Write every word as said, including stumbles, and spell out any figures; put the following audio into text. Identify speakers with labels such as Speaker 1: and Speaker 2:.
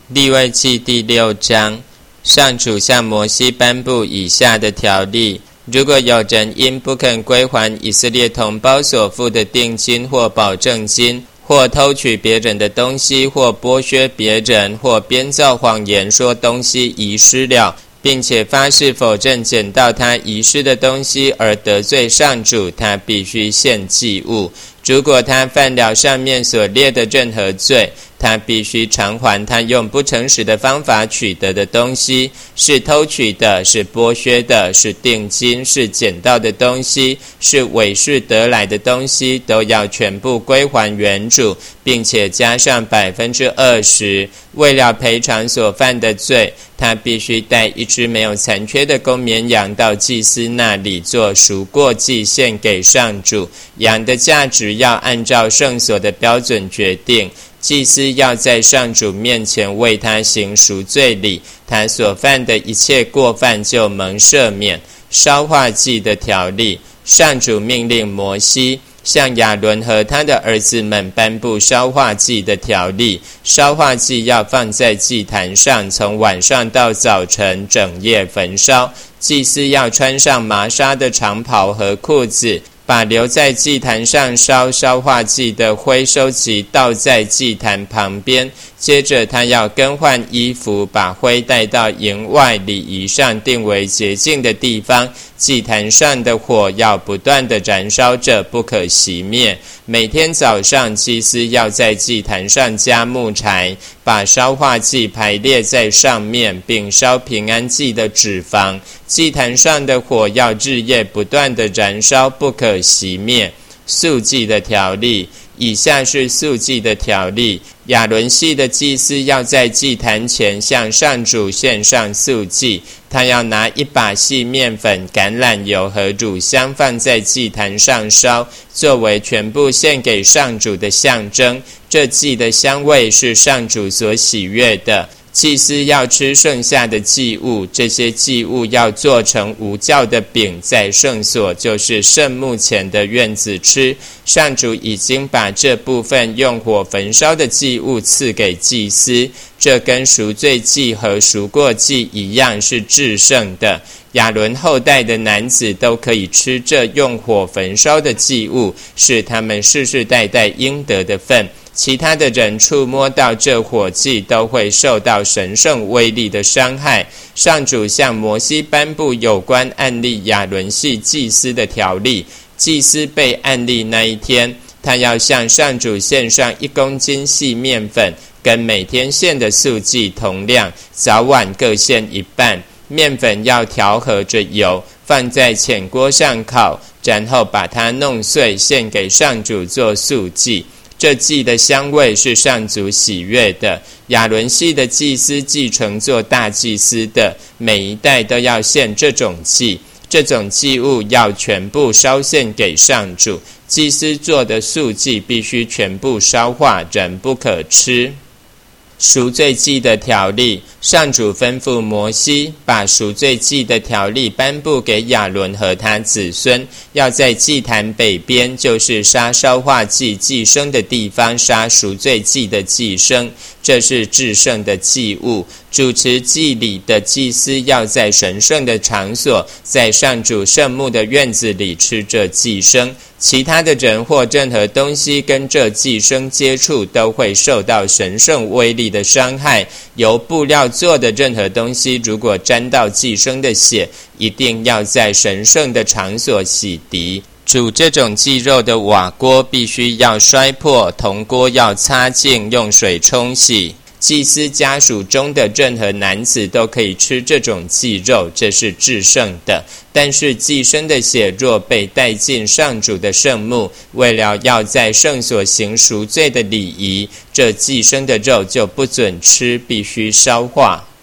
Speaker 1: 利未记第六章，上主向摩西颁布以下的条例：如果有人因不肯归还以色列同胞所付的定金或保证金，或偷取别人的东西，或剥削别人，或编造谎言说东西遗失了，并且发誓否认捡到他遗失的东西而得罪上主，他必须献祭物。如果他犯了上面所列的任何罪，他必须偿还他用不诚实的方法取得的东西，是偷取的，是剥削的，是定金，是捡到的东西，是伪饰得来的东西，都要全部归还原主，并且加上百分之二十。为了赔偿所犯的罪，他必须带一只没有残缺的公绵羊到祭司那里做赎过祭献给上主。羊的价值要按照圣所的标准决定。祭司要在上主面前为他行赎罪礼，他所犯的一切过犯就蒙赦免。烧化祭的条例，上主命令摩西向亚伦和他的儿子们颁布烧化祭的条例。烧化祭要放在祭坛上，从晚上到早晨整夜焚烧。祭司要穿上麻纱的长袍和裤子，把留在祭坛上烧烧化祭的灰收集倒在祭坛旁边，接着他要更换衣服，把灰带到营外礼仪上定为洁净的地方。祭坛上的火要不断地燃烧着，不可熄灭。每天早上，祭司要在祭坛上加木柴，把烧化祭排列在上面，并烧平安祭的脂肪。祭坛上的火要日夜不断地燃烧，不可熄灭。素祭的条例，以下是素祭的条例：亚伦系的祭司要在祭坛前向上主献上素祭，他要拿一把细面粉、橄榄油和乳香放在祭坛上烧，作为全部献给上主的象征。这祭的香味是上主所喜悦的。祭司要吃剩下的祭物，这些祭物要做成无酵的饼，在圣所，就是圣幕前的院子吃。上主已经把这部分用火焚烧的祭物赐给祭司，这跟赎罪祭和赎过祭一样，是至圣的。亚伦后代的男子都可以吃这用火焚烧的祭物，是他们世世代代应得的份。其他的人触摸到这火祭都会受到神圣威力的伤害。上主向摩西颁布有关按立亚伦系祭司的条例。祭司被按立那一天，他要向上主献上一公斤细面粉，跟每天献的素祭同量，早晚各献一半。面粉要调和着油，放在浅锅上烤，然后把它弄碎，献给上主做素祭。这祭的香味是上主喜悦的。亚伦系的祭司继承做大祭司的，每一代都要献这种祭。这种祭物要全部烧献给上主。祭司做的素祭必须全部烧化，人不可吃。赎罪祭的条例，上主吩咐摩西把赎罪祭的条例颁布给亚伦和他子孙，要在祭坛北边，就是杀烧化祭祭牲的地方，杀赎罪祭的祭牲，这是至圣的祭物。主持祭礼的祭司要在神圣的场所，在上主圣幕的院子里吃这祭牲。其他的人或任何东西跟这祭牲接触，都会受到神圣威力的伤害。由布料做的任何东西，如果沾到祭牲的血，一定要在神圣的场所洗涤。煮这种祭肉的瓦锅必须要摔破，铜锅要擦净，用水冲洗。祭司家属中的任何男子都可以吃这种祭肉，这是至圣的。但是祭牲的血若被带进上主的圣幕，为了要在圣所行赎罪的礼仪，这祭牲的肉就不准吃，必须烧化。